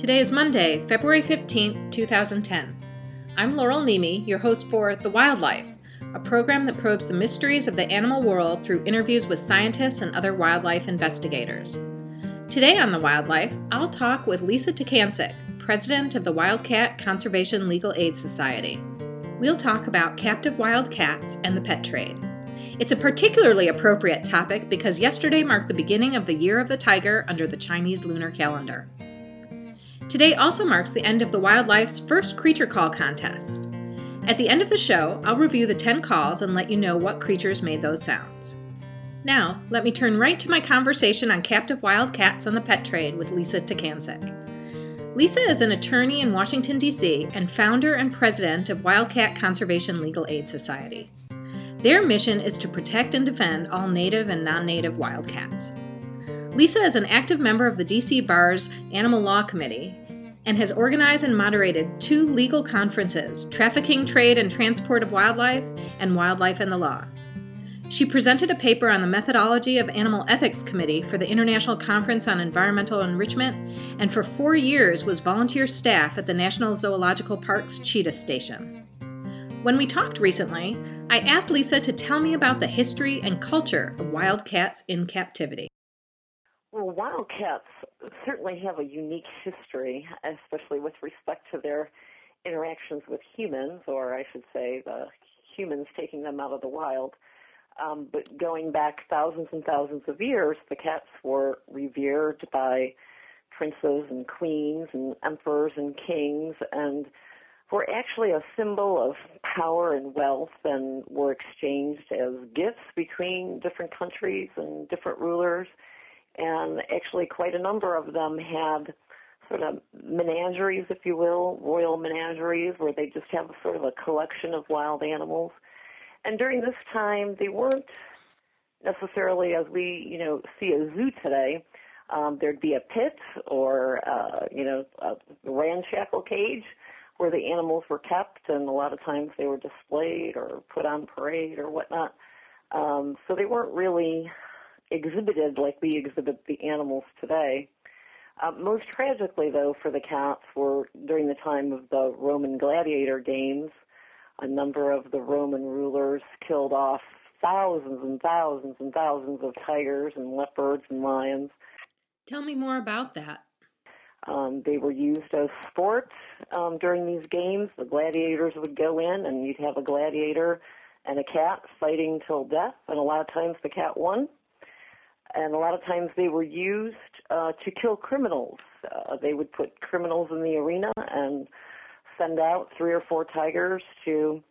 Today is Monday, February 15th, 2010. I'm Laurel Nemi, your host for The Wildlife, a program that probes the mysteries of the animal world through interviews with scientists and other wildlife investigators. Today on The Wildlife, I'll talk with Lisa Tkaczyk, president of the Wildcat Conservation Legal Aid Society. We'll talk about captive wild cats and the pet trade. It's a particularly appropriate topic because yesterday marked the beginning of the Year of the Tiger under the Chinese lunar calendar. Today also marks the end of the Wildlife's first creature call contest. At the end of the show, I'll review the 10 calls and let you know what creatures made those sounds. Now, let me turn right to my conversation on captive wild cats and the pet trade with Lisa Tkaczyk. Lisa is an attorney in Washington, D.C. and founder and president of Wildcat Conservation Legal Aid Society. Their mission is to protect and defend all native and non-native wildcats. Lisa is an active member of the D.C. Bar's Animal Law Committee and has organized and moderated 2 legal conferences, Trafficking, Trade, and Transport of Wildlife and Wildlife and the Law. She presented a paper on the methodology of Animal Ethics Committee for the International Conference on Environmental Enrichment, and for 4 years was volunteer staff at the National Zoological Park's Cheetah Station. When we talked recently, I asked Lisa to tell me about the history and culture of wildcats in captivity. Well, wildcats certainly have a unique history, especially with respect to their interactions with humans, or I should say the humans taking them out of the wild. But going back thousands and thousands of years, the cats were revered by princes and queens and emperors and kings, and were actually a symbol of power and wealth, and were exchanged as gifts between different countries and different rulers. And actually quite a number of them had sort of menageries, if you will, royal menageries, where they just have sort of a collection of wild animals. And during this time, they weren't necessarily as we, see a zoo today. There'd be a pit or, a ramshackle cage where the animals were kept, and a lot of times they were displayed or put on parade or whatnot. So they weren't really exhibited like we exhibit the animals today. Most tragically, though, for the cats were during the time of the Roman gladiator games. A number of the Roman rulers killed off thousands and thousands and thousands of tigers and leopards and lions. Tell me more about that. They were used as sport during these games. The gladiators would go in, and you'd have a gladiator and a cat fighting till death, and a lot of times the cat won. And a lot of times they were used to kill criminals. They would put criminals in the arena and send out 3 or 4 tigers to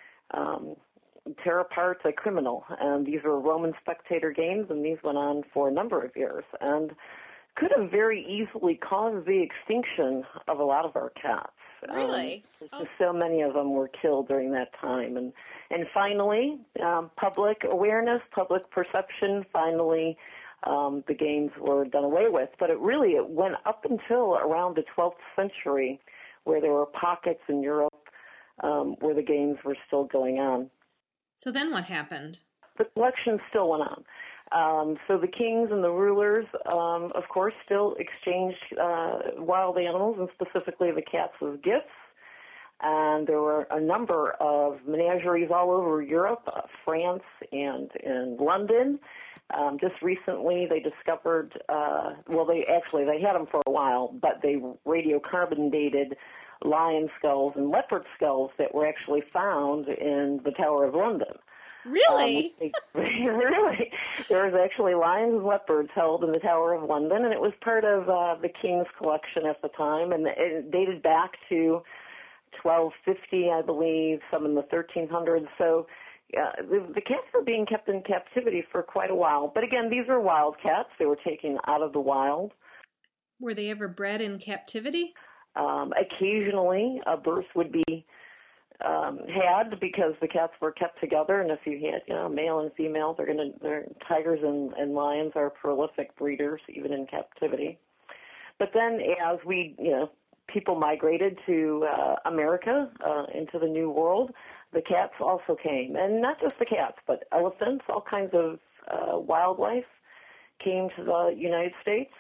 tear apart a criminal. And these were Roman spectator games, and these went on for a number of years, and could have very easily caused the extinction of a lot of our cats. Really? So many of them were killed during that time. And finally, public awareness, public perception, finally the games were done away with. But it went up until around the 12th century, where there were pockets in Europe where the games were still going on. So then what happened? The collection still went on. So the kings and the rulers, of course, still exchanged wild animals, and specifically the cats, as gifts. And there were a number of menageries all over Europe, France, and in London. Just recently, they discovered, they had them for a while, but they radiocarbon dated lion skulls and leopard skulls that were actually found in the Tower of London. Really? Really. There was actually lions and leopards held in the Tower of London, and it was part of the King's collection at the time, and it dated back to 1250, I believe, some in the 1300s. So the cats were being kept in captivity for quite a while. But again, these were wild cats. They were taken out of the wild. Were they ever bred in captivity? Occasionally, a birth would be had because the cats were kept together, and if you had, male and female, tigers and lions are prolific breeders even in captivity. But then, as people migrated to America, into the New World, the cats also came, and not just the cats, but elephants, all kinds of wildlife came to the United States.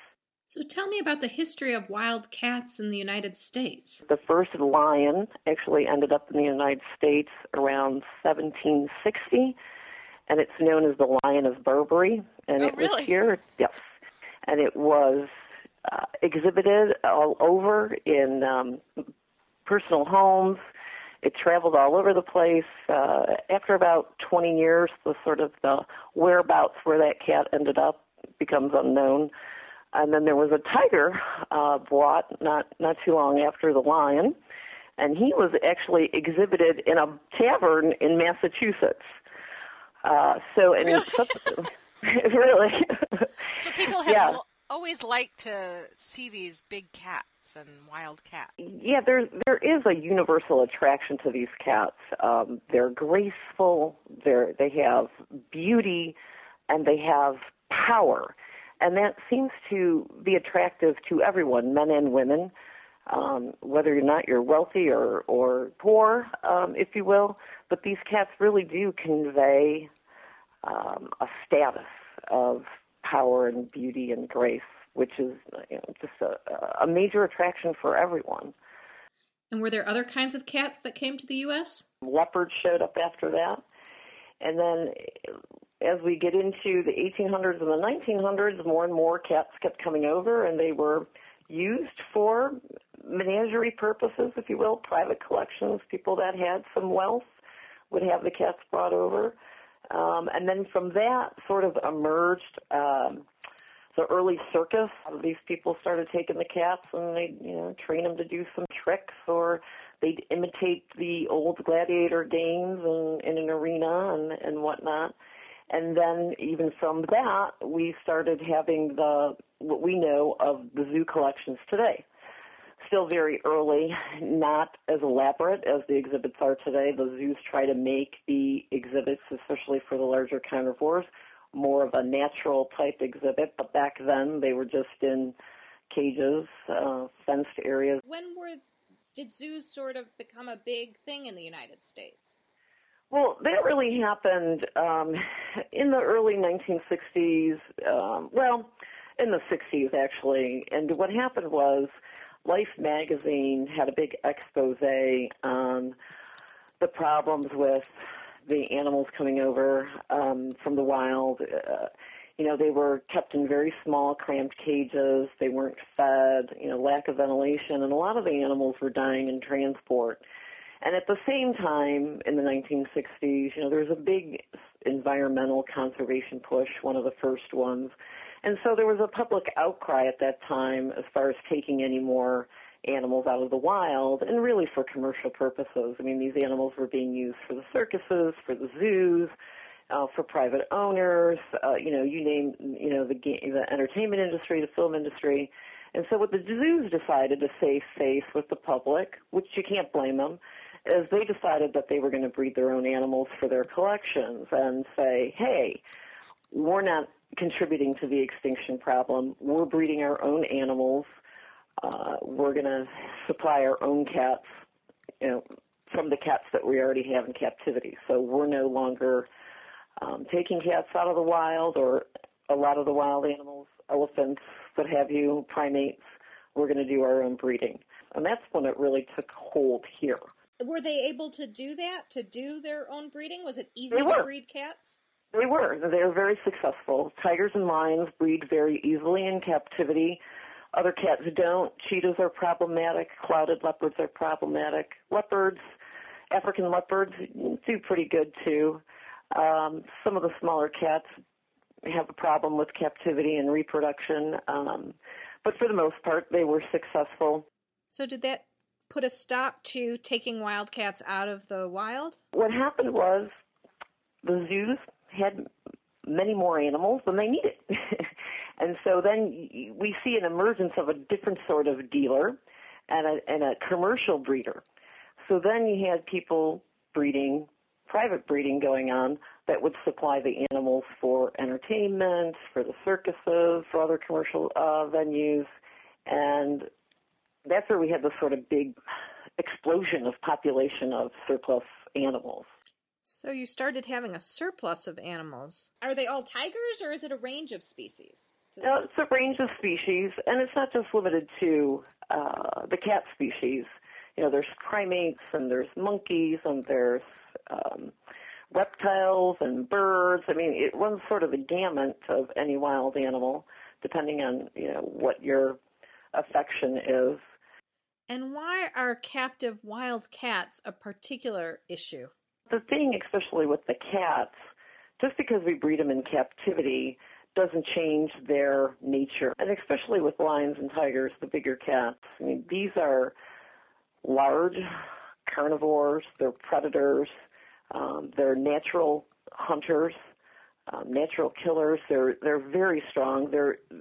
So tell me about the history of wild cats in the United States. The first lion actually ended up in the United States around 1760, and it's known as the Lion of Burberry. And it really? was here, yes, and it was exhibited all over in personal homes. It traveled all over the place. After about 20 years, the whereabouts where that cat ended up becomes unknown. And then there was a tiger brought not too long after the lion, and he was actually exhibited in a tavern in Massachusetts. Really? Really. So people have always liked to see these big cats and wild cats. Yeah, there is a universal attraction to these cats. They're graceful, they have beauty, and they have power. And that seems to be attractive to everyone, men and women, whether or not you're wealthy or poor, if you will. But these cats really do convey a status of power and beauty and grace, which is just a major attraction for everyone. And were there other kinds of cats that came to the U.S.? Leopards showed up after that. And then as we get into the 1800s and the 1900s, more and more cats kept coming over, and they were used for menagerie purposes, if you will, private collections. People that had some wealth would have the cats brought over. And then from that sort of emerged the early circus. These people started taking the cats and they'd train them to do some tricks, or they'd imitate the old gladiator games in an arena and whatnot. And then even from that, we started having what we know of the zoo collections today. Still very early, not as elaborate as the exhibits are today. The zoos try to make the exhibits, especially for the larger carnivores, more of a natural type exhibit. But back then, they were just in cages, fenced areas. When did zoos sort of become a big thing in the United States? Well, that really happened in the early 1960s, in the 60s actually. And what happened was Life magazine had a big expose on the problems with the animals coming over from the wild. They were kept in very small, cramped cages. They weren't fed, lack of ventilation, and a lot of the animals were dying in transport. And at the same time, in the 1960s, there was a big environmental conservation push, one of the first ones. And so there was a public outcry at that time as far as taking any more animals out of the wild, and really for commercial purposes. I mean, these animals were being used for the circuses, for the zoos, for private owners, you name, the entertainment industry, the film industry. And so what the zoos decided to save face with the public, which you can't blame them, is they decided that they were going to breed their own animals for their collections and say, hey, we're not contributing to the extinction problem. We're breeding our own animals. We're going to supply our own cats, from the cats that we already have in captivity. So we're no longer taking cats out of the wild, or a lot of the wild animals, elephants, what have you, primates. We're going to do our own breeding. And that's when it really took hold here. Were they able to do that, to do their own breeding? Was it easy to breed cats? They were. They were very successful. Tigers and lions breed very easily in captivity. Other cats don't. Cheetahs are problematic. Clouded leopards are problematic. Leopards, African leopards, do pretty good too. Some of the smaller cats have a problem with captivity and reproduction. But for the most part, they were successful. So did that put a stop to taking wild cats out of the wild? What happened was the zoos had many more animals than they needed. And so then we see an emergence of a different sort of dealer and a commercial breeder. So then you had people breeding, private breeding going on, that would supply the animals for entertainment, for the circuses, for other commercial venues. And that's where we had this sort of big explosion of population of surplus animals. So you started having a surplus of animals. Are they all tigers, or is it a range of species? It's a range of species, and it's not just limited to the cat species. There's primates, and there's monkeys, and there's reptiles and birds. I mean, it runs sort of the gamut of any wild animal, depending on, what your affection is. And why are captive wild cats a particular issue? The thing, especially with the cats, just because we breed them in captivity doesn't change their nature. And especially with lions and tigers, the bigger cats, I mean, these are large carnivores, they're predators, they're natural hunters, natural killers. They're very strong.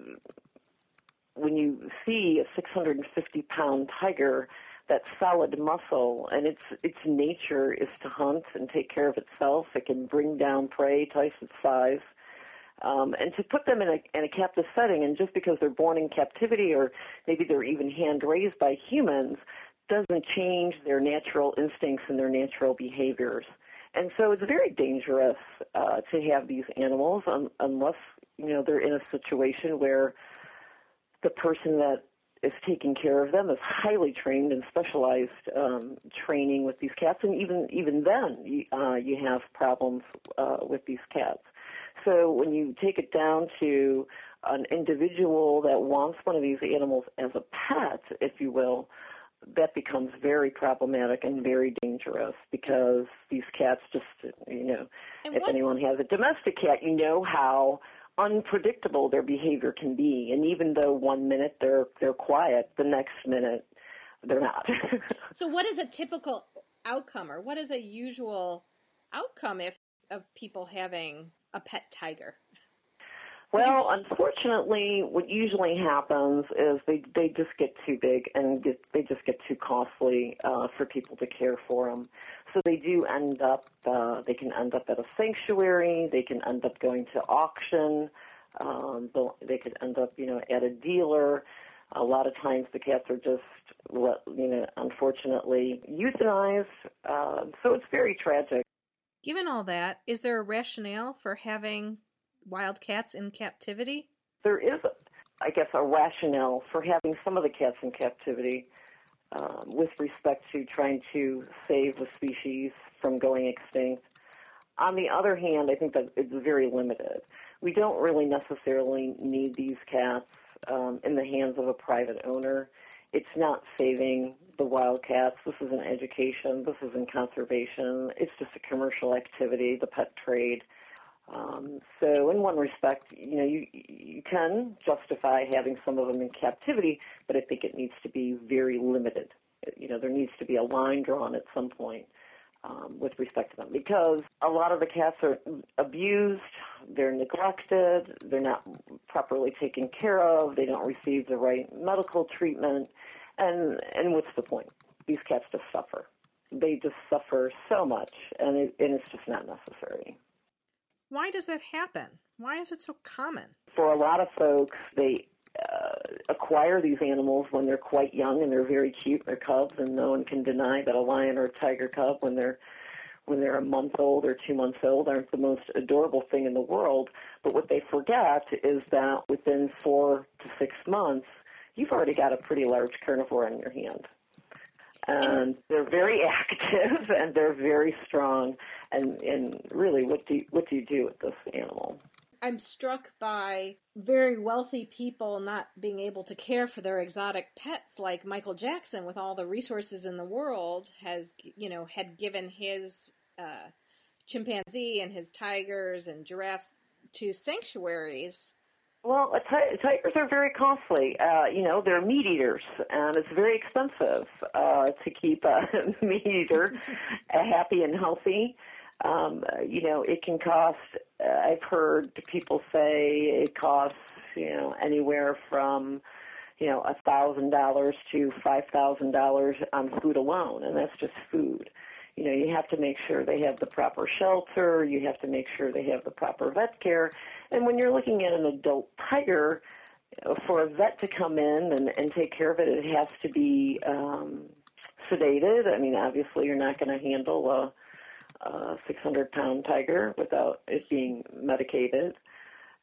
When you see a 650-pound tiger, that's solid muscle, and its nature is to hunt and take care of itself. It can bring down prey twice its size. And to put them in a captive setting, and just because they're born in captivity or maybe they're even hand-raised by humans, doesn't change their natural instincts and their natural behaviors. And so it's very dangerous to have these animals unless, they're in a situation where the person that is taking care of them is highly trained and specialized training with these cats. And even then, you have problems with these cats. So when you take it down to an individual that wants one of these animals as a pet, if you will, that becomes very problematic and very dangerous because these cats just, if anyone has a domestic cat, you know how unpredictable their behavior can be. And even though 1 minute they're quiet, the next minute they're not. So what is a typical outcome, or what is a usual outcome of people having a pet tiger? Well, unfortunately, what usually happens is they just get too big and they just get too costly for people to care for them. So they do end up, they can end up at a sanctuary, they can end up going to auction, they could end up, at a dealer. A lot of times the cats are just, unfortunately euthanized. So it's very tragic. Given all that, is there a rationale for having wild cats in captivity? There is, I guess, a rationale for having some of the cats in captivity with respect to trying to save the species from going extinct. On the other hand, I think that it's very limited. We don't really necessarily need these cats in the hands of a private owner. It's not saving the wild cats. This isn't education. This isn't conservation. It's just a commercial activity, the pet trade. So in one respect, you can justify having some of them in captivity, but I think it needs to be very limited. There needs to be a line drawn at some point with respect to them, because a lot of the cats are abused, they're neglected, they're not properly taken care of, they don't receive the right medical treatment, and what's the point? These cats just suffer. They just suffer so much, and it's just not necessary. Why does that happen? Why is it so common? For a lot of folks, they acquire these animals when they're quite young and they're very cute. They're cubs, and no one can deny that a lion or a tiger cub, when they're a month old or 2 months old, aren't the most adorable thing in the world. But what they forget is that within 4 to 6 months, you've already got a pretty large carnivore on your hand. And they're very active and they're very strong. And really, what do you do with this animal? I'm struck by very wealthy people not being able to care for their exotic pets, like Michael Jackson, with all the resources in the world, had given his chimpanzee and his tigers and giraffes to sanctuaries. Well, tigers are very costly. They're meat eaters, and it's very expensive to keep a meat eater happy and healthy. It can cost, I've heard people say it costs, anywhere from, $1,000 to $5,000 on food alone, and that's just food. You have to make sure they have the proper shelter, you have to make sure they have the proper vet care, and when you're looking at an adult tiger, for a vet to come in and take care of it, it has to be sedated. I mean, obviously you're not going to handle a 600-pound tiger without it being medicated.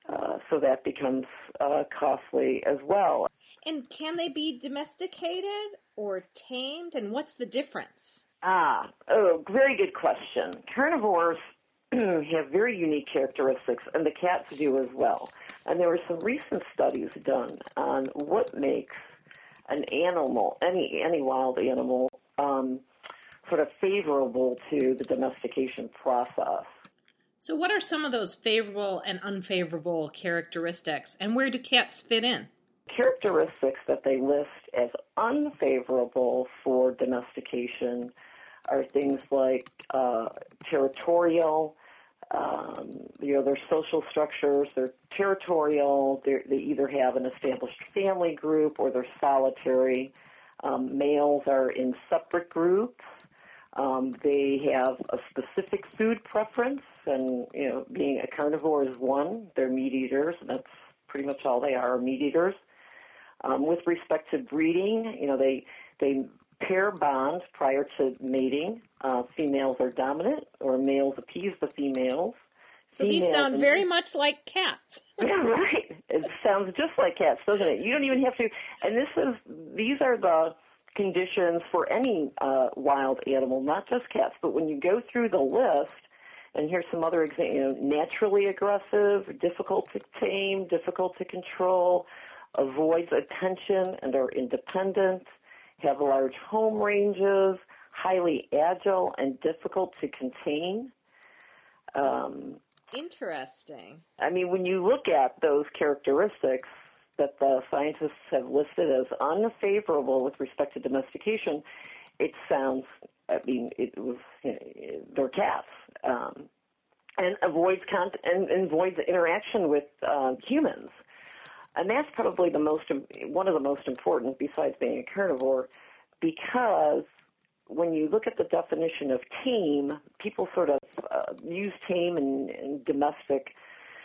So that becomes costly as well. And can they be domesticated or tamed, and what's the difference? Very good question. Carnivores have very unique characteristics, and the cats do as well. And there were some recent studies done on what makes an animal, any wild animal, sort of favorable to the domestication process. So what are some of those favorable and unfavorable characteristics, and where do cats fit in? Characteristics that they list as unfavorable for domestication are things like territorial, their social structures, they're territorial, they either have an established family group or they're solitary. Males are in separate groups. They have a specific food preference, and, being a carnivore is one. They're meat eaters, and that's pretty much all they are, meat eaters. With respect to breeding, they pair bond prior to mating. Females are dominant, or males appease the females. So these sound very much like cats. Yeah, right. It sounds just like cats, doesn't it? You don't even have to. And these are the conditions for any wild animal, not just cats. But when you go through the list, and here's some other examples: naturally aggressive, difficult to tame, difficult to control, avoids attention and are independent, have large home ranges, highly agile and difficult to contain. Interesting. I mean, when you look at those characteristics that the scientists have listed as unfavorable with respect to domestication, it sounds, they're cats. And avoids interaction with humans. And that's probably one of the most important, besides being a carnivore, because when you look at the definition of tame, people sort of use tame and domestic,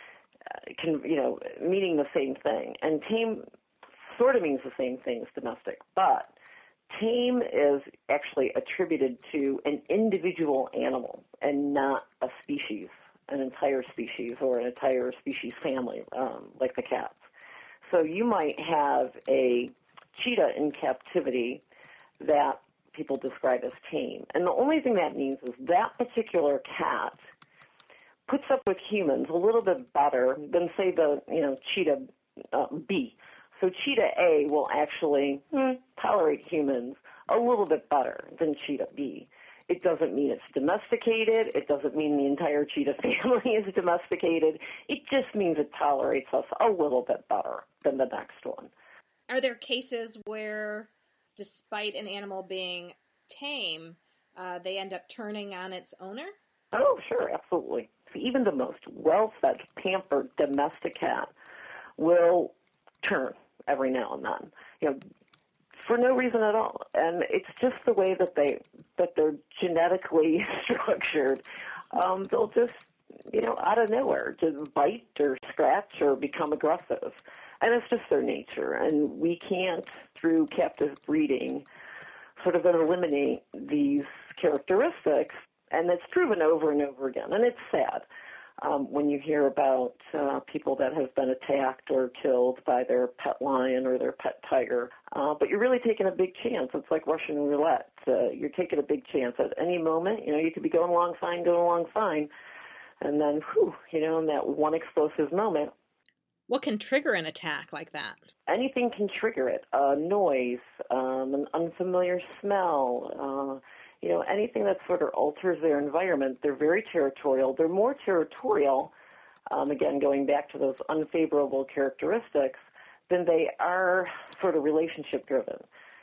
meaning the same thing. And tame sort of means the same thing as domestic, but tame is actually attributed to an individual animal and not a species, an entire species or an entire species family, like the cats. So you might have a cheetah in captivity that people describe as tame. And the only thing that means is that particular cat puts up with humans a little bit better than, say, the cheetah B. So cheetah A will actually tolerate humans a little bit better than cheetah B. It doesn't mean it's domesticated. It doesn't mean the entire cheetah family is domesticated. It just means it tolerates us a little bit better than the next one. Are there cases where, despite an animal being tame, they end up turning on its owner? Oh, sure, absolutely. Even the most well-fed, pampered domestic cat will turn every now and then, for no reason at all. And it's just the way that they're genetically structured. They'll just, out of nowhere, just bite or scratch or become aggressive. And it's just their nature. And we can't, through captive breeding, sort of eliminate these characteristics. And it's proven over and over again. And it's sad when you hear about people that have been attacked or killed by their pet lion or their pet tiger. But you're really taking a big chance. It's like Russian roulette. You're taking a big chance. At any moment, you could be going along fine. And then, in that one explosive moment. What can trigger an attack like that? Anything can trigger it. A noise, an unfamiliar smell, anything that sort of alters their environment. They're very territorial. They're more territorial, again, going back to those unfavorable characteristics, than they are sort of relationship-driven.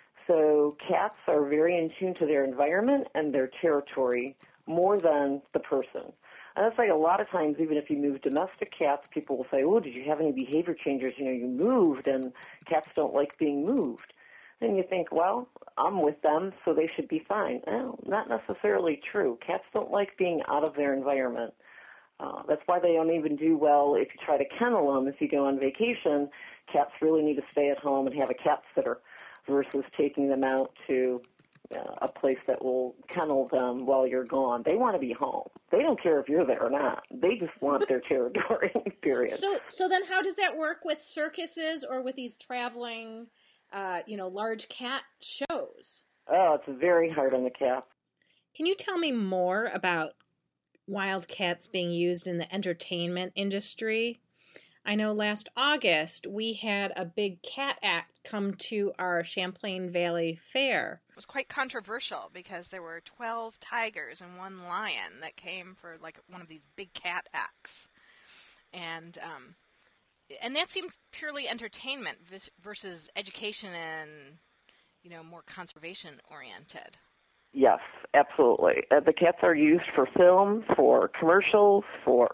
So cats are very in tune to their environment and their territory more than the person. And that's like a lot of times, even if you move domestic cats, people will say, oh, did you have any behavior changes? You moved, and cats don't like being moved. And you think, well, I'm with them, so they should be fine. No, not necessarily true. Cats don't like being out of their environment. That's why they don't even do well if you try to kennel them. If you go on vacation, cats really need to stay at home and have a cat sitter versus taking them out to, a place that will kennel them while you're gone. They want to be home. They don't care if you're there or not. They just want their territory, period. So then how does that work with circuses or with these traveling, large cat shows? Oh, it's very hard on the cats. Can you tell me more about wild cats being used in the entertainment industry? I know last August we had a big cat act come to our Champlain Valley Fair. It was quite controversial because there were 12 tigers and 1 lion that came for like one of these big cat acts. And that seemed purely entertainment versus education and, more conservation oriented. Yes, absolutely. The cats are used for film, for commercials, for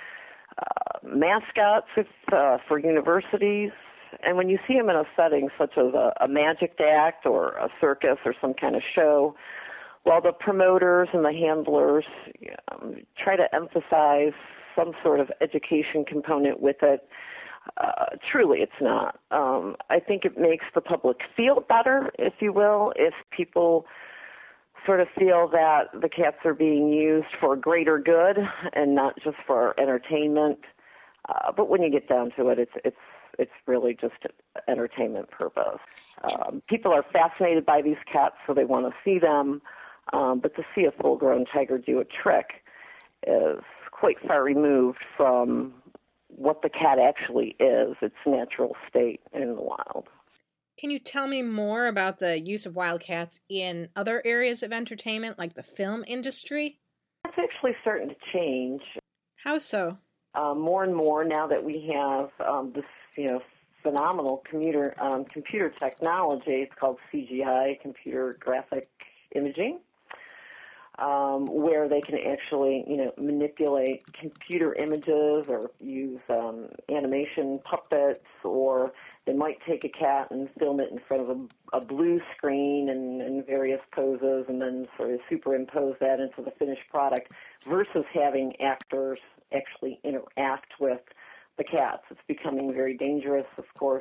mascots, for universities. And when you see them in a setting such as a magic act or a circus or some kind of show, while the promoters and the handlers try to emphasize some sort of education component with it, truly it's not. I think it makes the public feel better, if you will, if people sort of feel that the cats are being used for greater good and not just for entertainment. But when you get down to it, it's really just entertainment purpose. People are fascinated by these cats, so they want to see them. But to see a full-grown tiger do a trick is quite far removed from what the cat actually is, its natural state in the wild. Can you tell me more about the use of wildcats in other areas of entertainment, like the film industry? It's actually starting to change. How so? More and more now that we have this, phenomenal computer technology. It's called CGI, computer graphic imaging, where they can actually, manipulate computer images or use animation puppets, or they might take a cat and film it in front of a blue screen in various poses and then sort of superimpose that into the finished product versus having actors actually interact with the cats. It's becoming very dangerous, of course.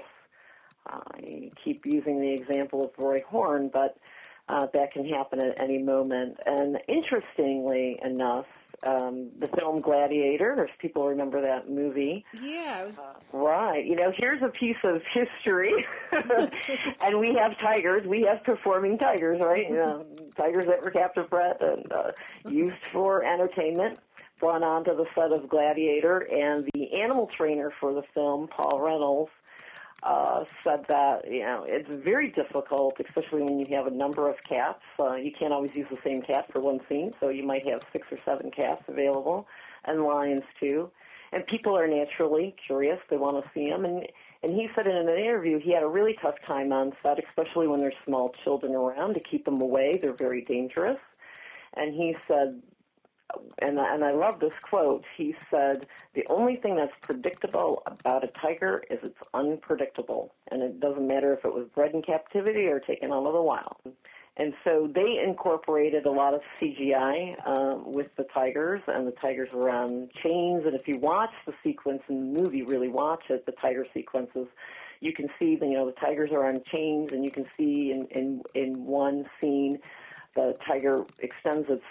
I keep using the example of Roy Horn, but that can happen at any moment. And interestingly enough, the film Gladiator, if people remember that movie. Yeah, it was... Right. Here's a piece of history. And we have tigers. We have performing tigers, right? Tigers that were captive bred and used for entertainment, brought onto the set of Gladiator. And the animal trainer for the film, Paul Reynolds, said that, it's very difficult, especially when you have a number of cats. You can't always use the same cat for one scene, so you might have 6 or 7 cats available, and lions too. And people are naturally curious. They want to see them. And he said in an interview he had a really tough time on set, especially when there's small children around, to keep them away. They're very dangerous. And he said, and I love this quote, he said, the only thing that's predictable about a tiger is it's unpredictable. And it doesn't matter if it was bred in captivity or taken out of the wild. And so they incorporated a lot of CGI with the tigers, and the tigers were on chains. And if you watch the sequence in the movie, really watch it, the tiger sequences, you can see the tigers are on chains, and you can see in one scene the tiger extends its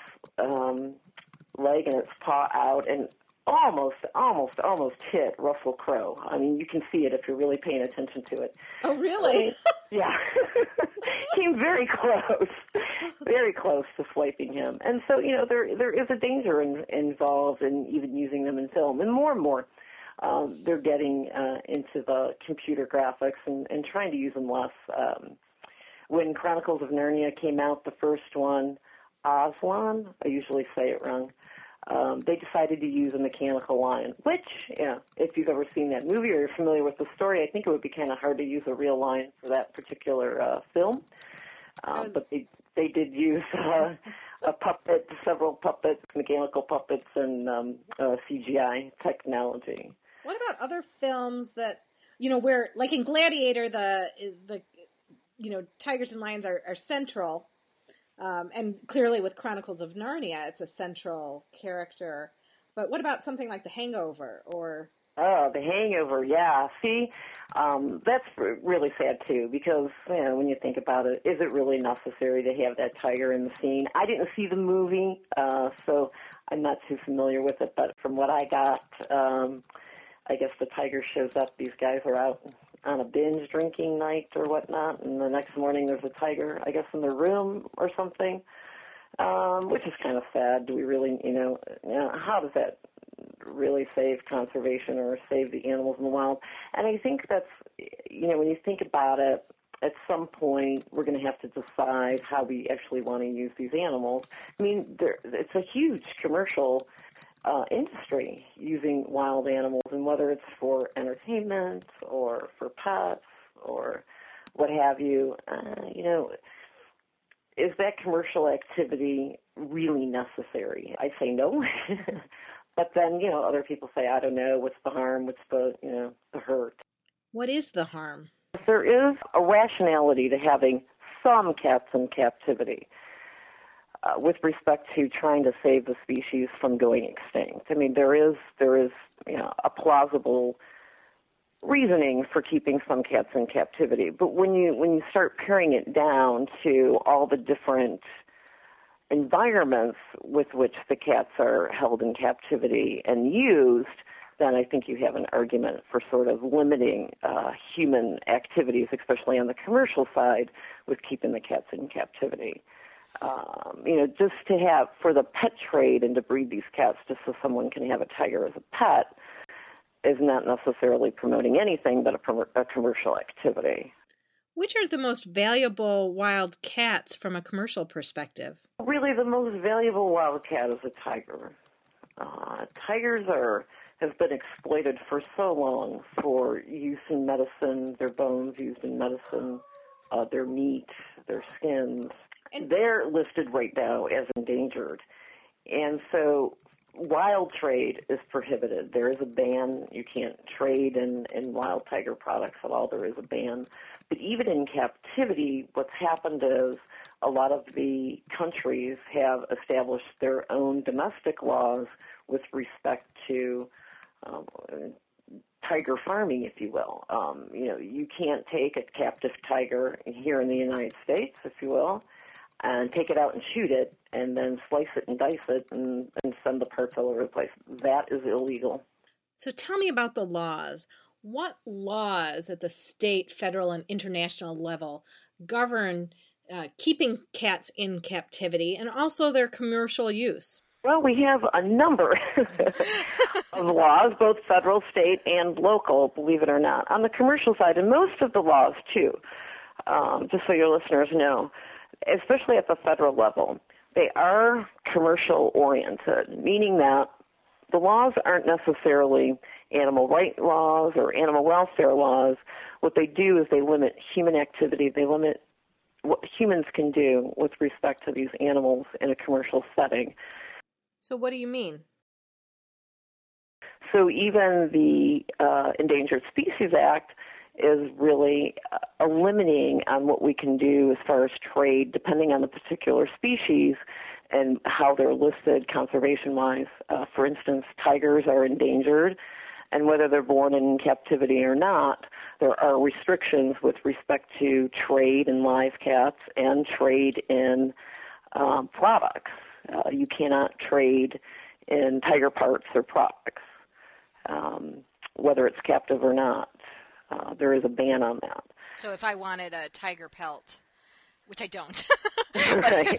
leg and its paw out and almost hit Russell Crowe. I mean, you can see it if you're really paying attention to it. Oh, really? Yeah. Came very close to swiping him. And so, there is a danger involved in even using them in film. And more, they're getting into the computer graphics and trying to use them less. When Chronicles of Narnia came out, the first one, Aslan, I usually say it wrong, they decided to use a mechanical lion, which, if you've ever seen that movie or you're familiar with the story, I think it would be kind of hard to use a real lion for that particular film. But they did use a puppet, several puppets, mechanical puppets, and CGI technology. What about other films that, where, like in Gladiator, the tigers and lions are central, and clearly with Chronicles of Narnia, it's a central character. But what about something like The Hangover or Oh, The Hangover, yeah. See, that's really sad, too, because, when you think about it, is it really necessary to have that tiger in the scene? I didn't see the movie, so I'm not too familiar with it, but from what I got, I guess the tiger shows up. These guys are out on a binge drinking night or whatnot, and the next morning there's a tiger, I guess, in their room or something, which is kind of sad. Do we really, how does that really save conservation or save the animals in the wild? And I think that's, when you think about it, at some point we're going to have to decide how we actually want to use these animals. I mean, it's a huge commercial industry using wild animals, and whether it's for entertainment or for pets or what have you, is that commercial activity really necessary? I say no. But then, other people say, I don't know, what's the harm, what's the hurt? What is the harm? There is a rationality to having some cats in captivity with respect to trying to save the species from going extinct. I mean, there is a plausible reasoning for keeping some cats in captivity. But when you start paring it down to all the different environments with which the cats are held in captivity and used, then I think you have an argument for sort of limiting human activities, especially on the commercial side, with keeping the cats in captivity. Just to have, for the pet trade and to breed these cats just so someone can have a tiger as a pet is not necessarily promoting anything but a commercial activity. Which are the most valuable wild cats from a commercial perspective? Really, the most valuable wild cat is a tiger. Tigers have been exploited for so long for use in medicine, their bones used in medicine, their meat, their skins. And they're listed right now as endangered. And so wild trade is prohibited. There is a ban. You can't trade in wild tiger products at all. There is a ban. But even in captivity, what's happened is a lot of the countries have established their own domestic laws with respect to tiger farming, if you will. You can't take a captive tiger here in the United States, if you will, and take it out and shoot it and then slice it and dice it and send the parts all over the place. That is illegal. So tell me about the laws. What laws at the state, federal, and international level govern keeping cats in captivity and also their commercial use? Well, we have a number of laws, both federal, state, and local, believe it or not. On the commercial side, and most of the laws, too, just so your listeners know, especially at the federal level, they are commercial-oriented, meaning that the laws aren't necessarily animal rights laws or animal welfare laws. What they do is they limit human activity. They limit what humans can do with respect to these animals in a commercial setting. So what do you mean? So even the Endangered Species Act is really limiting on what we can do as far as trade, depending on the particular species and how they're listed conservation-wise. For instance, tigers are endangered, and whether they're born in captivity or not, there are restrictions with respect to trade in live cats and trade in products. You cannot trade in tiger parts or products, whether it's captive or not. There is a ban on that. So if I wanted a tiger pelt, which I don't, Right.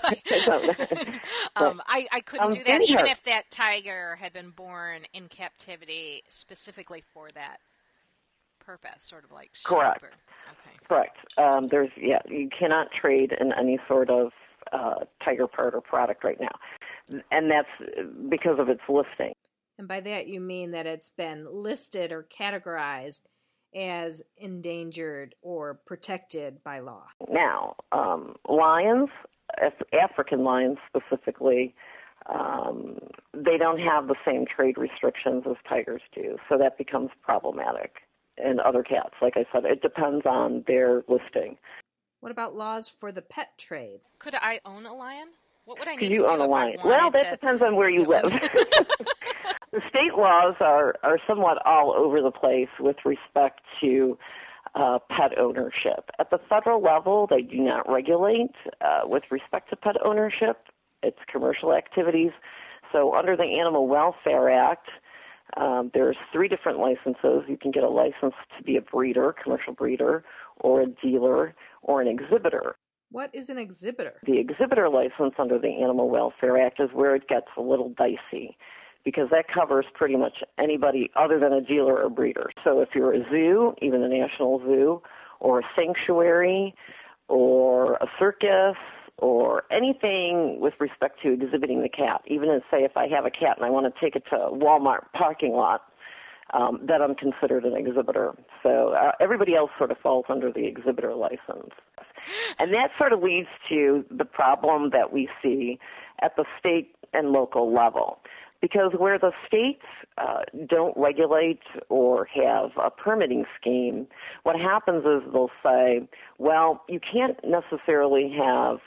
I couldn't do that, even if that tiger had been born in captivity specifically for that purpose, sort of like sheep. Correct. Okay. Correct. You cannot trade in any sort of tiger part or product right now, and that's because of its listing. And by that you mean that it's been listed or categorized as endangered or protected by law. Now, lions, African lions specifically, they don't have the same trade restrictions as tigers do, so that becomes problematic. And other cats, like I said, it depends on their listing. What about laws for the pet trade? Could I own a lion? What would I need Could to you do own a if lion? I Well, wanted that depends on where you live. The state laws are somewhat all over the place with respect to pet ownership. At the federal level, they do not regulate with respect to pet ownership. It's commercial activities. So under the Animal Welfare Act, there's 3 different licenses. You can get a license to be a breeder, commercial breeder, or a dealer, or an exhibitor. What is an exhibitor? The exhibitor license under the Animal Welfare Act is where it gets a little dicey, because that covers pretty much anybody other than a dealer or breeder. So if you're a zoo, even a national zoo, or a sanctuary, or a circus, or anything with respect to exhibiting the cat, even if, say, if I have a cat and I want to take it to a Walmart parking lot, then I'm considered an exhibitor. So everybody else sort of falls under the exhibitor license. And that sort of leads to the problem that we see at the state and local level. Because where the states don't regulate or have a permitting scheme, what happens is they'll say, well, you can't necessarily have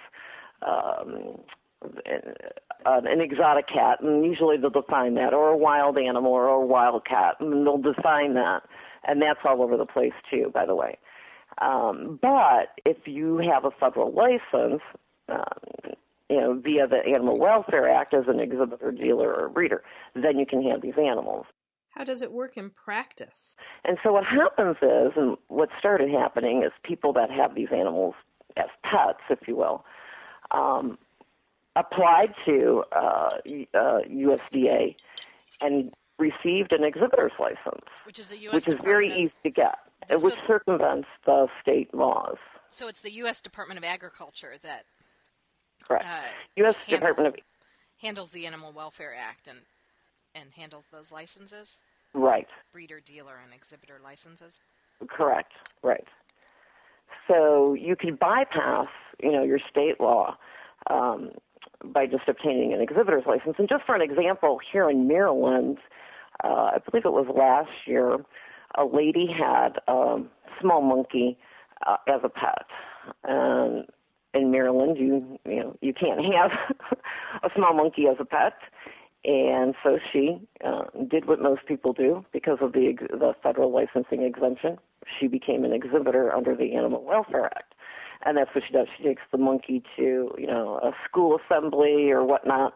an exotic cat, and usually they'll define that, or a wild animal or a wild cat, and they'll define that. And that's all over the place, too, by the way. But if you have a federal license, via the Animal Welfare Act as an exhibitor, dealer, or breeder, then you can have these animals. How does it work in practice? And so what happens is, and what started happening is people that have these animals as pets, if you will, applied to USDA and received an exhibitor's license, which is the U.S. which is very easy to get, which circumvents the state laws. So it's the U.S. Department of Agriculture that correct. U.S. Department of handles the Animal Welfare Act and handles those licenses? Right. Breeder, dealer, and exhibitor licenses? Correct. Right. So you can bypass, your state law by just obtaining an exhibitor's license. And just for an example, here in Maryland, I believe it was last year, a lady had a small monkey as a pet. And in Maryland, you can't have a small monkey as a pet. And so she did what most people do because of the federal licensing exemption. She became an exhibitor under the Animal Welfare Act. And that's what she does. She takes the monkey to, a school assembly or whatnot,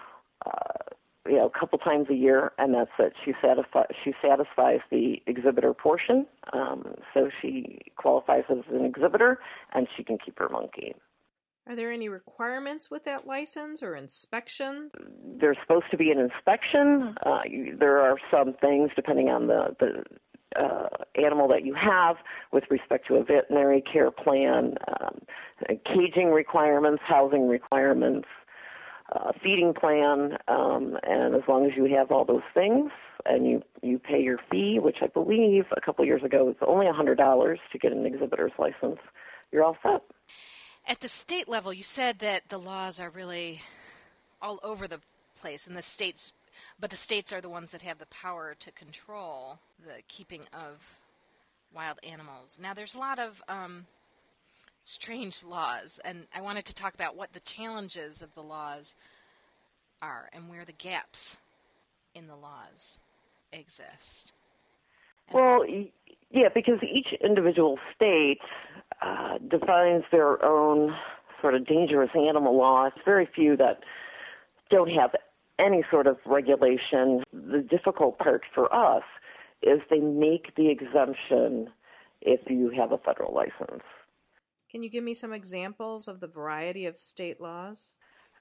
a couple times a year, and that's it. She satisfies the exhibitor portion, so she qualifies as an exhibitor, and she can keep her monkey. Are there any requirements with that license or inspection? There's supposed to be an inspection. There are some things, depending on the animal that you have, with respect to a veterinary care plan, caging requirements, housing requirements, feeding plan, and as long as you have all those things and you pay your fee, which I believe a couple years ago was only $100 to get an exhibitor's license, you're all set. At the state level, you said that the laws are really all over the place, and the states are the ones that have the power to control the keeping of wild animals. Now, there's a lot of strange laws, and I wanted to talk about what the challenges of the laws are and where the gaps in the laws exist. Well, yeah, because each individual state defines their own sort of dangerous animal law. It's very few that don't have any sort of regulation. The difficult part for us is they make the exemption if you have a federal license. Can you give me some examples of the variety of state laws?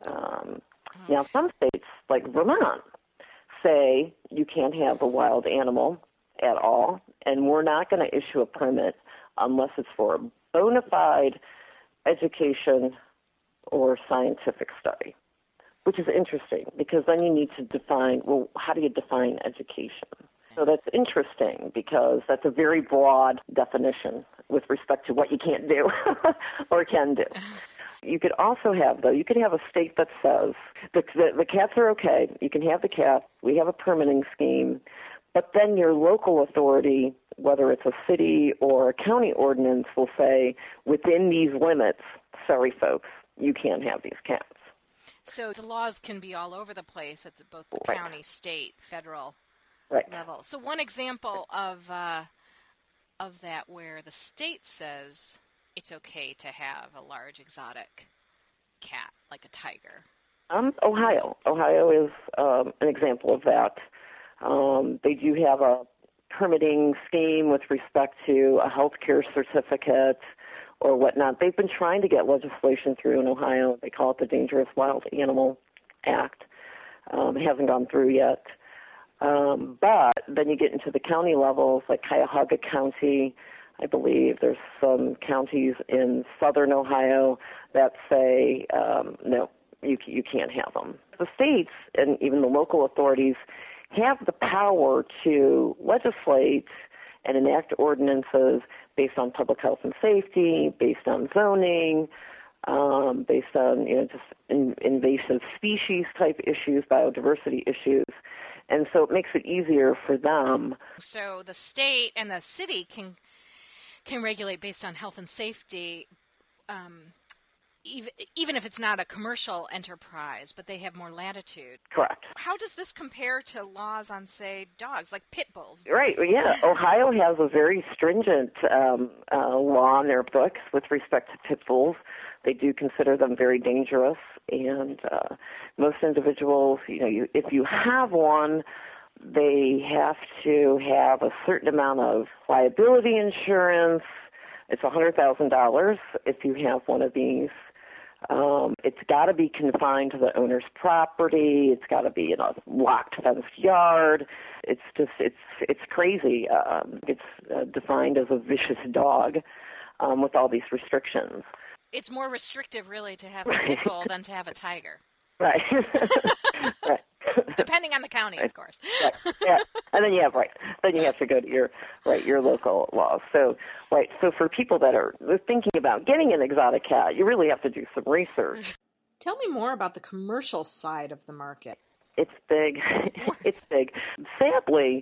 Now, some states, like Vermont, say you can't have a wild animal at all, and we're not going to issue a permit unless it's for a bona fide education or scientific study, which is interesting because then you need to define, well, how do you define education? So that's interesting because that's a very broad definition with respect to what you can't do or can do. You could also have, though, you could have a state that says the cats are okay, you can have the cat, we have a permitting scheme, but then your local authority, whether it's a city or a county ordinance, will say, within these limits, sorry folks, you can't have these cats. So the laws can be all over the place at both the right. county, state, federal Right. level. So one example of that where the state says it's okay to have a large exotic cat, like a tiger. Ohio. Ohio is an example of that. They do have a permitting scheme with respect to a healthcare certificate or whatnot. They've been trying to get legislation through in Ohio. They call it the Dangerous Wild Animal Act. It hasn't gone through yet. But then you get into the county levels, like Cuyahoga County. I believe there's some counties in southern Ohio that say, no, you can't have them. The states and even the local authorities have the power to legislate and enact ordinances based on public health and safety, based on zoning, based on just invasive species type issues, biodiversity issues. And so it makes it easier for them. So the state and the city can regulate based on health and safety, even if it's not a commercial enterprise, but they have more latitude. Correct. How does this compare to laws on, say, dogs, like pit bulls? Right. Yeah. Ohio has a very stringent law in their books with respect to pit bulls. They do consider them very dangerous, and most individuals, if you have one, they have to have a certain amount of liability insurance. It's $100,000 if you have one of these. It's got to be confined to the owner's property. It's got to be in a locked, fenced yard. It's crazy. It's defined as a vicious dog with all these restrictions. It's more restrictive, really, to have a pit bull than to have a tiger. Right. Right. Depending on the county, of course. Right. Yeah. And then you have to go to your local laws. So for people that are thinking about getting an exotic cat, you really have to do some research. Tell me more about the commercial side of the market. It's big. It's big. Sadly,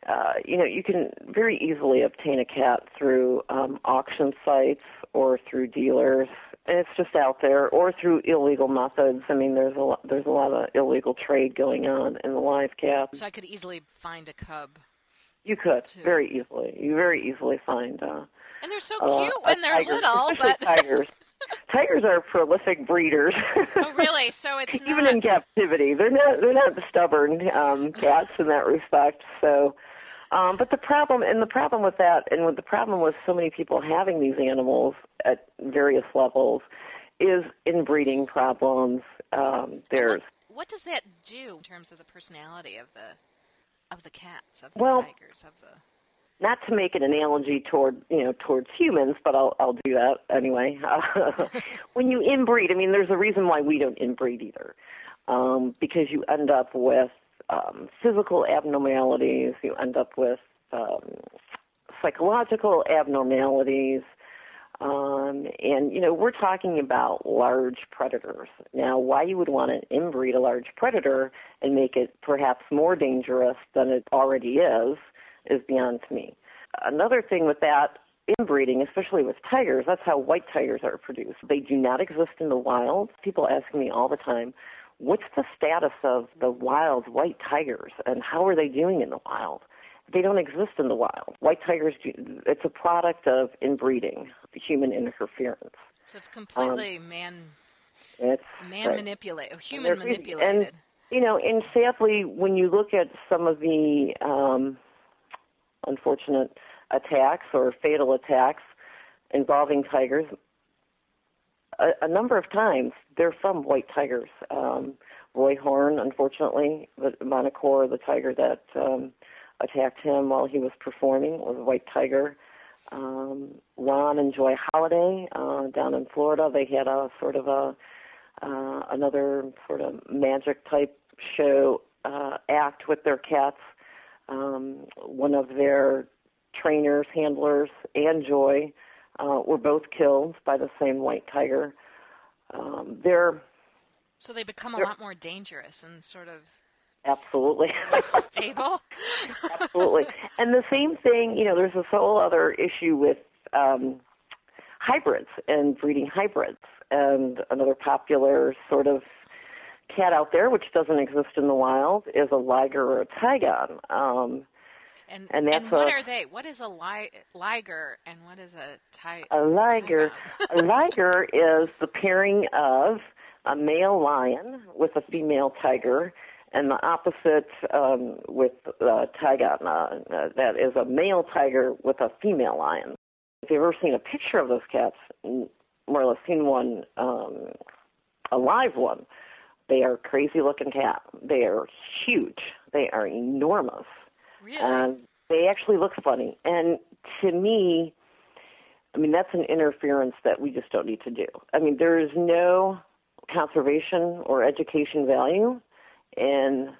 you can very easily obtain a cat through auction sites or through dealers. And it's just out there, or through illegal methods. I mean, there's a lot of illegal trade going on in the live cats. So I could easily find a cub. You could very easily. You very easily find. And they're so cute when they're little, but tigers. Tigers are prolific breeders. Oh, really? So it's not... even in captivity. They're not stubborn cats in that respect. So. But the problem with that, and with the problem with so many people having these animals at various levels, is inbreeding problems. What does that do in terms of the personality of the cats, of the tigers, of the? Not to make an analogy towards humans, but I'll do that anyway. When you inbreed, I mean, there's a reason why we don't inbreed either, because you end up with physical abnormalities, you end up with psychological abnormalities, and we're talking about large predators. Now, why you would want to inbreed a large predator and make it perhaps more dangerous than it already is beyond me. Another thing with that inbreeding, especially with tigers, that's how white tigers are produced. They do not exist in the wild. People ask me all the time, what's the status of the wild white tigers, and how are they doing in the wild? They don't exist in the wild. White tigers, it's a product of inbreeding, human interference. So it's completely manipulated, human manipulated. And sadly, when you look at some of the unfortunate attacks or fatal attacks involving tigers, a number of times they're from white tigers. Roy Horn, unfortunately, the Monocore, the tiger that attacked him while he was performing, was a white tiger. Ron and Joy Holiday down in Florida, they had a sort of another sort of magic type show act with their cats. One of their trainers, handlers, and Joy were both killed by the same white tiger. So they become a lot more dangerous and sort of absolutely less stable. Absolutely. And the same thing, there's this whole other issue with hybrids and breeding hybrids. And another popular sort of cat out there, which doesn't exist in the wild, is a liger or a tigon. And what are they? What is a liger and what is a tigon? A liger is the pairing of a male lion with a female tiger, and the opposite with tigon. That is a male tiger with a female lion. If you've ever seen a picture of those cats, more or less seen one, a live one, they are a crazy-looking cat. They are huge. They are enormous. Really? And they actually look funny. And to me, I mean, that's an interference that we just don't need to do. I mean, there is no conservation or education value in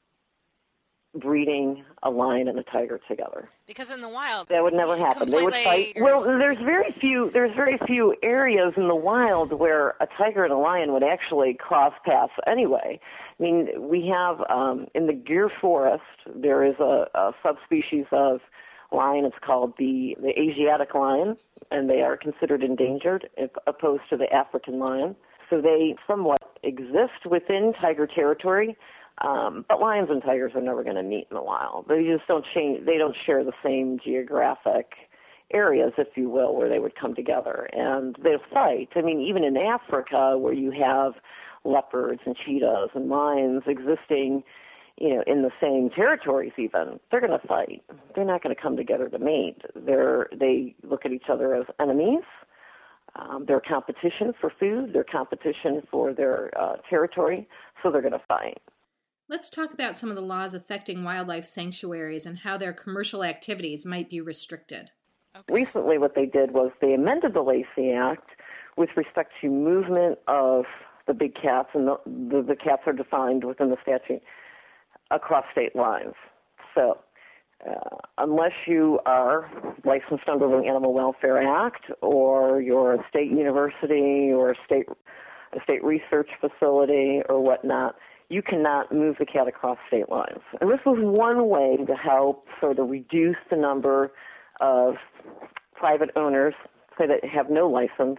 breeding a lion and a tiger together. Because in the wild, that would never happen. They would fight. Well, there's very few areas in the wild where a tiger and a lion would actually cross paths anyway. I mean, we have in the Gir Forest, there is a subspecies of lion. It's called the Asiatic lion, and they are considered endangered as opposed to the African lion. So they somewhat exist within tiger territory. But lions and tigers are never going to meet in the wild. They just don't change. They don't share the same geographic areas, if you will, where they would come together. And they'll fight. I mean, even in Africa, where you have leopards and cheetahs and lions existing, in the same territories even, they're going to fight. They're not going to come together to mate. They look at each other as enemies. They're competition for food. They're competition for their territory. So they're going to fight. Let's talk about some of the laws affecting wildlife sanctuaries and how their commercial activities might be restricted. Okay. Recently, what they did was they amended the Lacey Act with respect to movement of the big cats, and the cats are defined within the statute across state lines. So unless you are licensed under the Animal Welfare Act, or you're a state university or a state research facility or whatnot, you cannot move the cat across state lines. And this was one way to help sort of reduce the number of private owners, say that have no license,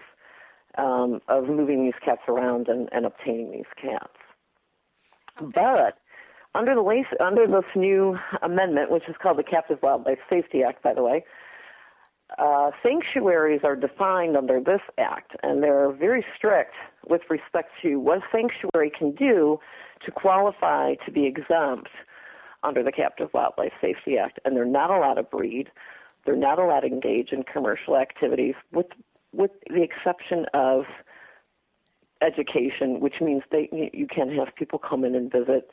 of moving these cats around and obtaining these cats. Oh, but under this new amendment, which is called the Captive Wildlife Safety Act, by the way, sanctuaries are defined under this act, and they're very strict with respect to what a sanctuary can do to qualify to be exempt under the Captive Wildlife Safety Act. And they're not allowed to breed. They're not allowed to engage in commercial activities, with the exception of education, which means you can have people come in and visit.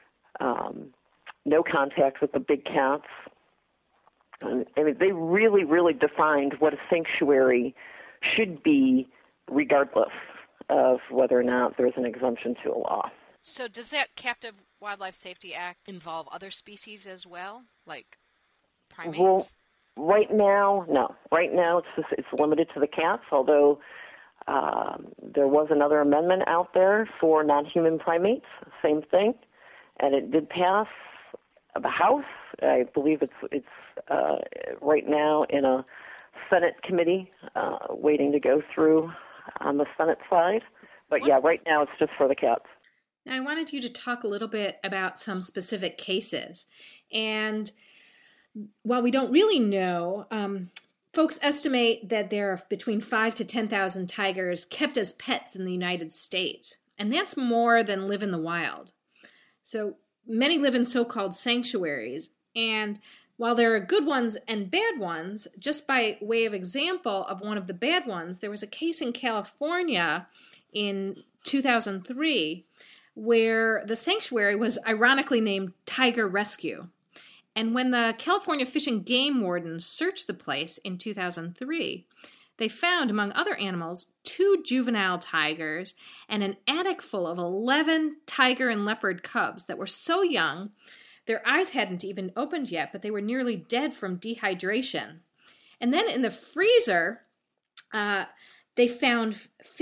No contact with the big cats. I mean, they really, really defined what a sanctuary should be, regardless of whether or not there's an exemption to a law. So does that Captive Wildlife Safety Act involve other species as well, like primates? Well, right now, no. Right now, it's limited to the cats, although there was another amendment out there for non-human primates, same thing, and it did pass the House. I believe it's right now in a Senate committee waiting to go through on the Senate side. But yeah, right now it's just for the cats. Now, I wanted you to talk a little bit about some specific cases. And while we don't really know, folks estimate that there are between 5,000 to 10,000 tigers kept as pets in the United States. And that's more than live in the wild. So many live in so-called sanctuaries. And while there are good ones and bad ones, just by way of example of one of the bad ones, there was a case in California in 2003 where the sanctuary was ironically named Tiger Rescue. And when the California Fish and Game Wardens searched the place in 2003, they found, among other animals, 2 juvenile tigers and an attic full of 11 tiger and leopard cubs that were so young, their eyes hadn't even opened yet, but they were nearly dead from dehydration. And then in the freezer, they found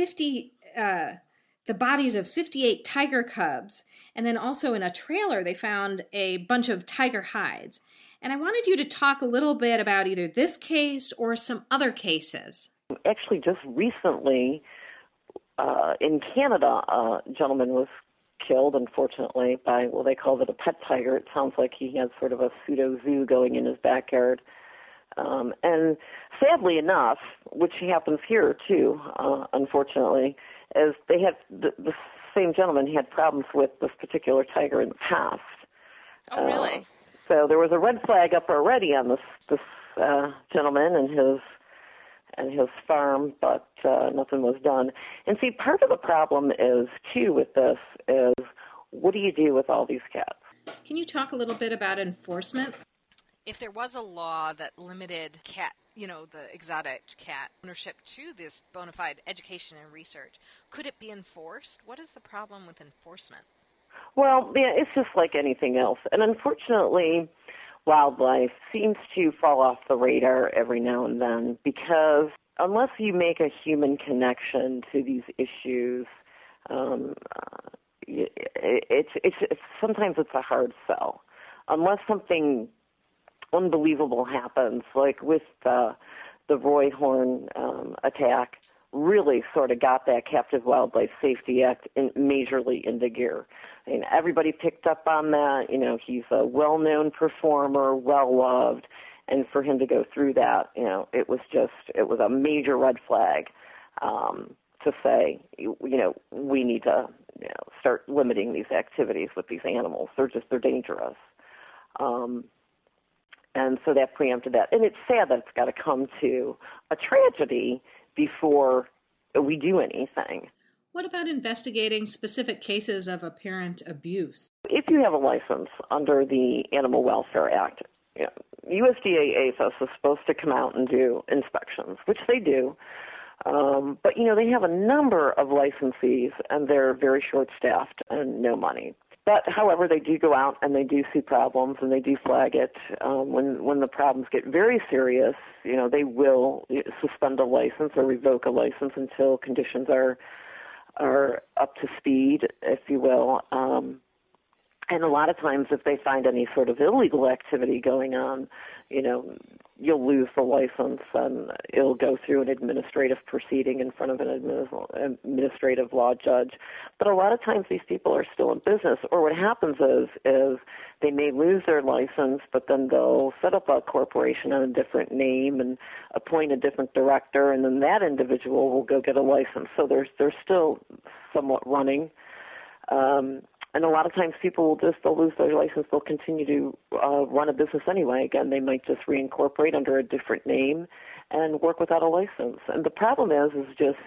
the bodies of 58 tiger cubs, and then also in a trailer they found a bunch of tiger hides. And I wanted you to talk a little bit about either this case or some other cases. Actually, just recently in Canada, a gentleman was killed, unfortunately, by, well, they called it a pet tiger. It sounds like he had sort of a pseudo-zoo going in his backyard. And sadly enough, which happens here too, unfortunately, is they had the same gentleman had problems with this particular tiger in the past. Oh, really? So there was a red flag up already on this gentleman and his farm, but nothing was done. And see, part of the problem is too with this is, what do you do with all these cats? Can you talk a little bit about enforcement? If there was a law that limited cat, the exotic cat ownership to this bona fide education and research, could it be enforced? What is the problem with enforcement? Well, yeah, it's just like anything else. And unfortunately, wildlife seems to fall off the radar every now and then because unless you make a human connection to these issues, it's sometimes it's a hard sell. Unless something unbelievable happens, like with the Roy Horn attack, really sort of got that Captive Wildlife Safety Act majorly into gear. I mean, everybody picked up on that. He's a well-known performer, well-loved, and for him to go through that, it was a major red flag to say, we need to start limiting these activities with these animals. They're dangerous. And so that preempted that. And it's sad that it's got to come to a tragedy before we do anything. What about investigating specific cases of apparent abuse? If you have a license under the Animal Welfare Act, USDA APHIS is supposed to come out and do inspections, which they do. But, they have a number of licensees, and they're very short-staffed and no money. But, however, they do go out and they do see problems and they do flag it. When the problems get very serious, they will suspend a license or revoke a license until conditions are up to speed, if you will. And a lot of times if they find any sort of illegal activity going on, you'll lose the license and it'll go through an administrative proceeding in front of an administrative law judge. But a lot of times these people are still in business, or what happens is they may lose their license, but then they'll set up a corporation on a different name and appoint a different director, and then that individual will go get a license. So they're still somewhat running. And a lot of times people they'll lose their license, they'll continue to run a business anyway. Again, they might just reincorporate under a different name and work without a license. And the problem is just,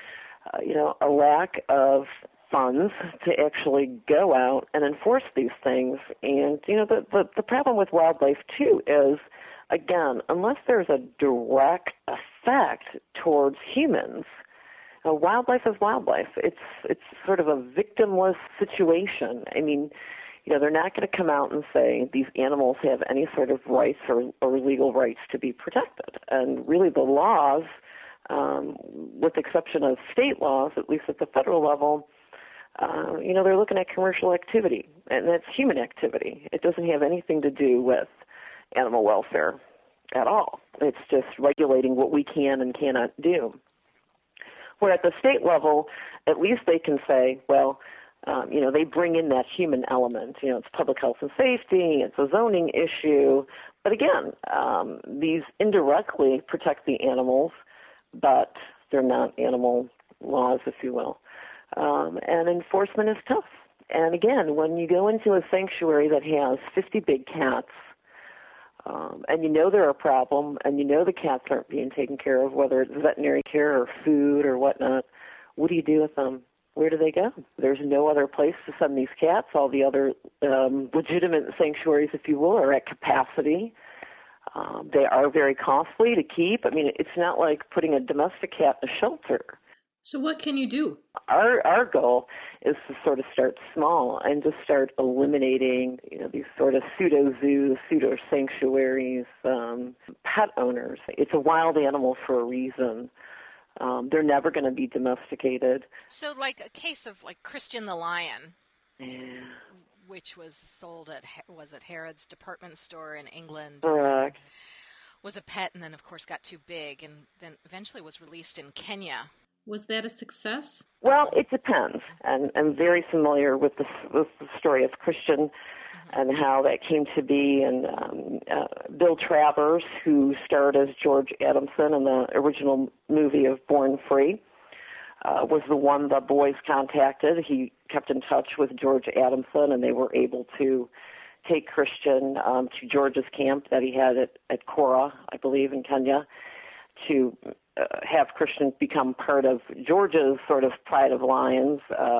a lack of funds to actually go out and enforce these things. And, the problem with wildlife, too, is, again, unless there's a direct effect towards humans, wildlife is wildlife. It's sort of a victimless situation. I mean, they're not going to come out and say these animals have any sort of rights or legal rights to be protected. And really the laws, with the exception of state laws, at least at the federal level, they're looking at commercial activity, and that's human activity. It doesn't have anything to do with animal welfare at all. It's just regulating what we can and cannot do. Where at the state level, at least they can say, well, they bring in that human element. It's public health and safety, it's a zoning issue. But again, these indirectly protect the animals, but they're not animal laws, if you will. And enforcement is tough. And again, when you go into a sanctuary that has 50 big cats, and they're a problem, and the cats aren't being taken care of, whether it's veterinary care or food or whatnot, what do you do with them? Where do they go? There's no other place to send these cats. All the other legitimate sanctuaries, if you will, are at capacity. They are very costly to keep. I mean, it's not like putting a domestic cat in a shelter. So what can you do? Our goal is to sort of start small and just start eliminating, these sort of pseudo-zoos, pseudo-sanctuaries, pet owners. It's a wild animal for a reason. They're never going to be domesticated. So like a case of like Christian the Lion, Yeah. which was sold at Harrods department store in England. Correct. Was a pet and then, of course, got too big and then eventually was released in Kenya. Was that a success? Well, it depends. And I'm very familiar with the story of Christian and how that came to be. And Bill Travers, who starred as George Adamson in the original movie of Born Free, was the one the boys contacted. He kept in touch with George Adamson, and they were able to take Christian to George's camp that he had at Kora, I believe, in Kenya, to have Christian become part of George's sort of Pride of Lions.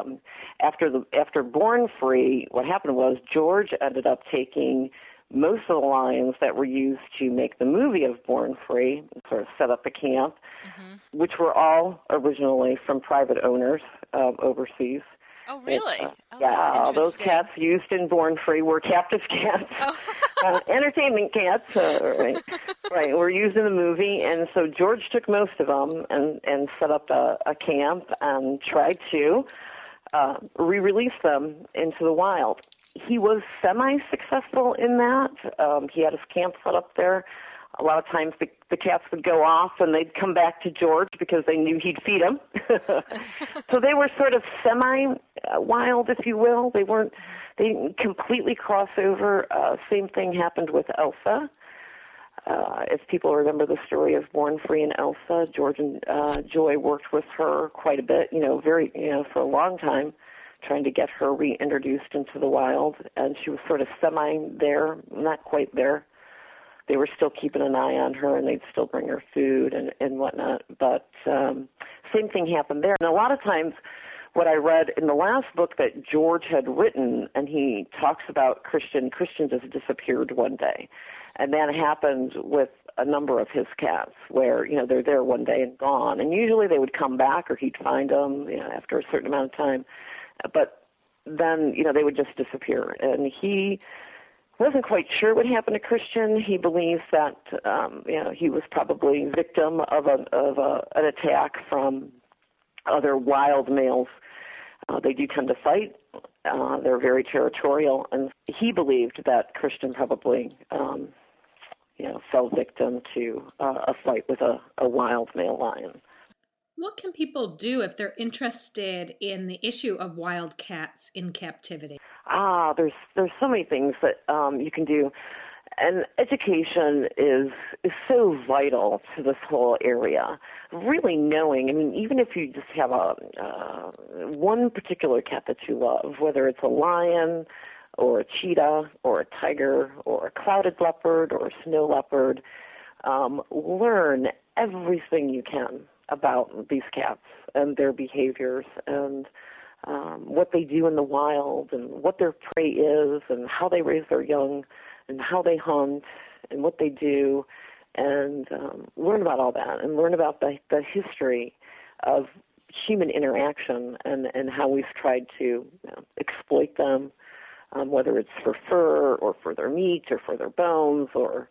After Born Free, what happened was George ended up taking most of the lions that were used to make the movie of Born Free, sort of set up a camp, which were all originally from private owners overseas. Oh, really? Yeah, those cats used in Born Free were captive cats, entertainment cats, right, were used in the movie. And so George took most of them and set up a camp and tried to re-release them into the wild. He was semi-successful in that. He had his camp set up there. A lot of times the cats would go off and they'd come back to George because they knew he'd feed them. So they were sort of semi-wild, if you will. They didn't completely cross over. Same thing happened with Elsa. If people remember the story of Born Free and Elsa, George and Joy worked with her quite a bit, for a long time, trying to get her reintroduced into the wild. And she was sort of semi there, not quite there. They were still keeping an eye on her, and they'd still bring her food and whatnot. But same thing happened there. And a lot of times what I read in the last book that George had written, and he talks about Christian just disappeared one day. And that happened with a number of his cats where, they're there one day and gone. And usually they would come back or he'd find them, after a certain amount of time. But then, they would just disappear. And he wasn't quite sure what happened to Christian. He believes that he was probably victim of an attack from other wild males. They do tend to fight. They're very territorial, and he believed that Christian probably fell victim to a fight with a wild male lion. What can people do if they're interested in the issue of wild cats in captivity? There's so many things that you can do, and education is so vital to this whole area. Really knowing, even if you just have one particular cat that you love, whether it's a lion or a cheetah or a tiger or a clouded leopard or a snow leopard, learn everything you can about these cats and their behaviors and what they do in the wild and what their prey is and how they raise their young and how they hunt and what they do, and learn about all that and learn about the history of human interaction and how we've tried to exploit them, whether it's for fur or for their meat or for their bones, or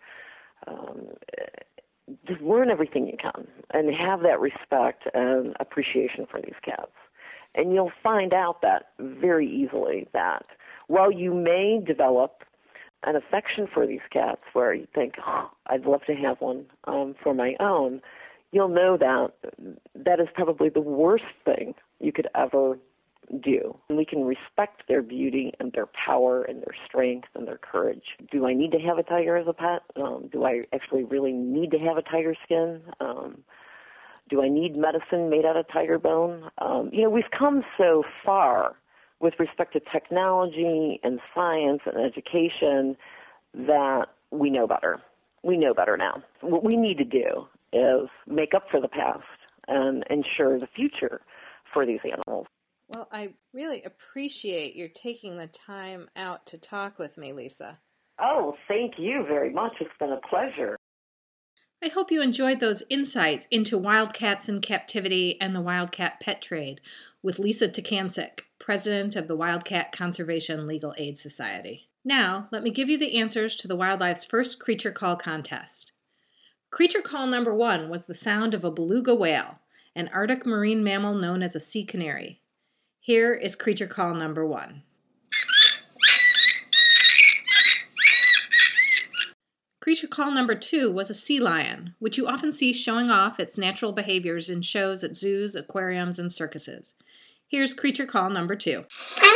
just learn everything you can and have that respect and appreciation for these cats. And you'll find out that very easily that while you may develop an affection for these cats where you think, I'd love to have one for my own, you'll know that that is probably the worst thing you could ever do. And we can respect their beauty and their power and their strength and their courage. Do I need to have a tiger as a pet? Do I actually really need to have a tiger skin? Do I need medicine made out of tiger bone? We've come so far with respect to technology and science and education that we know better. We know better now. What we need to do is make up for the past and ensure the future for these animals. Well, I really appreciate your taking the time out to talk with me, Lisa. Oh, thank you very much. It's been a pleasure. I hope you enjoyed those insights into wildcats in captivity and the wildcat pet trade with Lisa Tkaczyk, president of the Wildcat Conservation Legal Aid Society. Now, let me give you the answers to the Wildlife's first creature call contest. Creature call number 1 was the sound of a beluga whale, an Arctic marine mammal known as a sea canary. Here is creature call number 1. Creature call number 2 was a sea lion, which you often see showing off its natural behaviors in shows at zoos, aquariums, and circuses. Here's creature call number 2.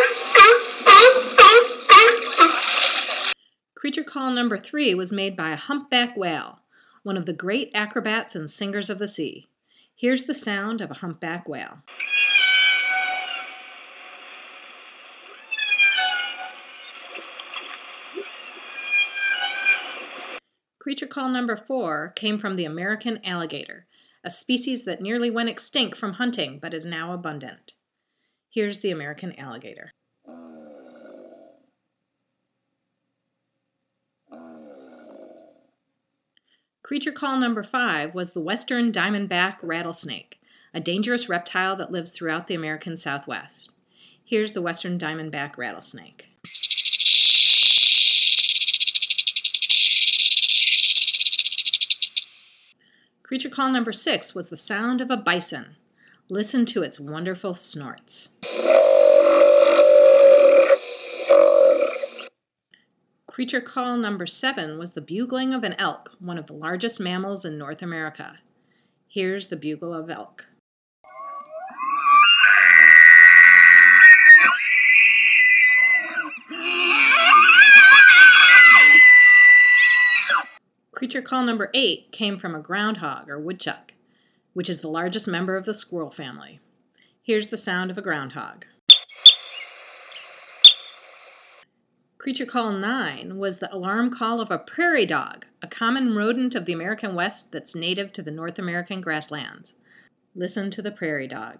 Creature call number 3 was made by a humpback whale, one of the great acrobats and singers of the sea. Here's the sound of a humpback whale. Creature call number 4 came from the American alligator, a species that nearly went extinct from hunting but is now abundant. Here's the American alligator. Creature call number 5 was the western diamondback rattlesnake, a dangerous reptile that lives throughout the American Southwest. Here's the western diamondback rattlesnake. Creature call number 6 was the sound of a bison. Listen to its wonderful snorts. Creature call number 7 was the bugling of an elk, one of the largest mammals in North America. Here's the bugle of elk. Creature call number 8 came from a groundhog or woodchuck, which is the largest member of the squirrel family. Here's the sound of a groundhog. Creature call 9 was the alarm call of a prairie dog, a common rodent of the American West that's native to the North American grasslands. Listen to the prairie dog.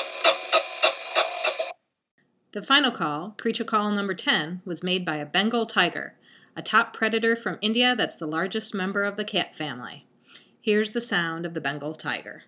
The final call, creature call number 10, was made by a Bengal tiger, a top predator from India that's the largest member of the cat family. Here's the sound of the Bengal tiger.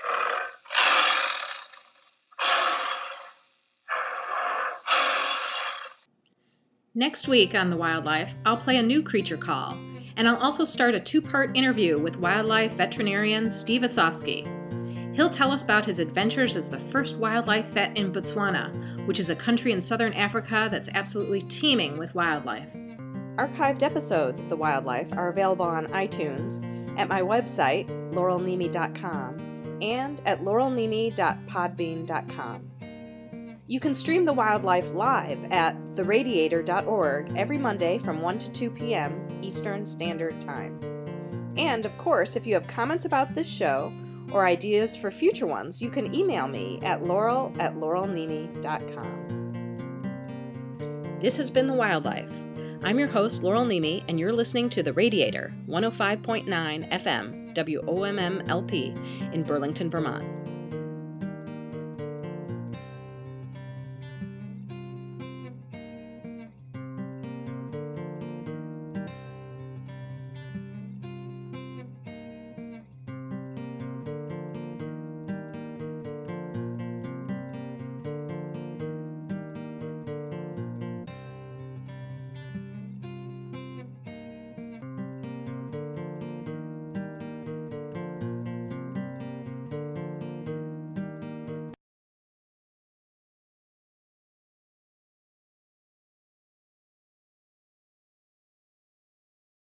Next week on The Wildlife, I'll play a new creature call, and I'll also start a 2-part interview with wildlife veterinarian Steve Osofsky. He'll tell us about his adventures as the first wildlife vet in Botswana, which is a country in southern Africa that's absolutely teeming with wildlife. Archived episodes of The Wildlife are available on iTunes, at my website, laurelnemi.com, and at laurelnemi.podbean.com. You can stream The Wildlife live at theradiator.org every Monday from 1 to 2 p.m. Eastern Standard Time. And, of course, if you have comments about this show or ideas for future ones, you can email me at laurel@laurelnemi.com. This has been The Wildlife. I'm your host, Laurel Nemi, and you're listening to The Radiator, 105.9 FM, WOMM-LP, in Burlington, Vermont.